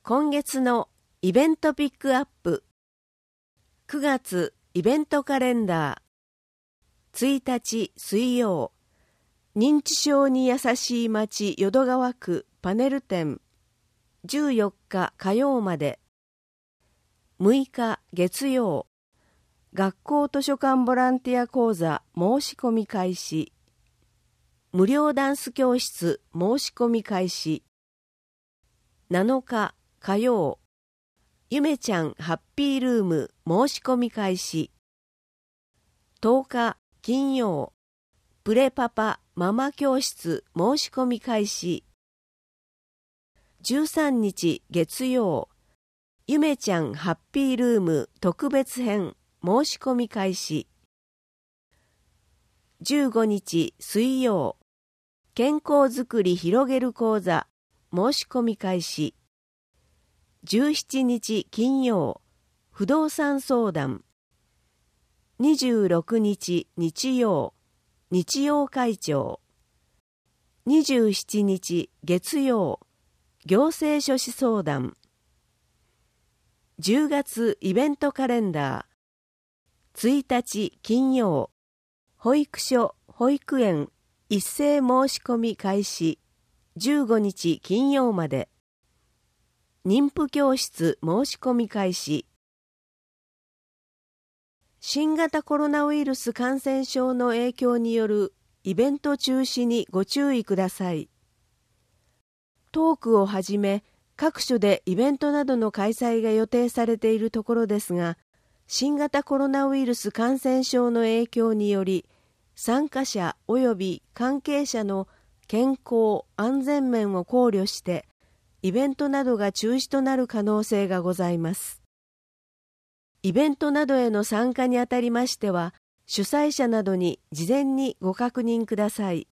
今月のイベントピックアップ。9月イベントカレンダー。1日水曜、認知症に優しい町淀川区パネル展。14日火曜まで。6日月曜、学校図書館ボランティア講座申し込み開始。無料ダンス教室申し込み開始。7日火曜、ゆめちゃんハッピールーム申し込み開始。10日金曜、プレパパママ教室申し込み開始。13日月曜、ゆめちゃんハッピールーム特別編申し込み開始。15日水曜、健康づくり広げる講座申し込み開始。17日金曜、不動産相談。26日日曜、日曜会長。27日月曜、行政書士相談。10月イベントカレンダー。1日金曜、保育所・保育園一斉申し込み開始。15日金曜まで。妊婦教室申し込み開始。新型コロナウイルス感染症の影響によるイベント中止にご注意ください。トークをはじめ各所でイベントなどの開催が予定されているところですが、新型コロナウイルス感染症の影響により参加者及び関係者の健康・安全面を考慮してイベントなどが中止となる可能性がございます。イベントなどへの参加にあたりましては、主催者などに事前にご確認ください。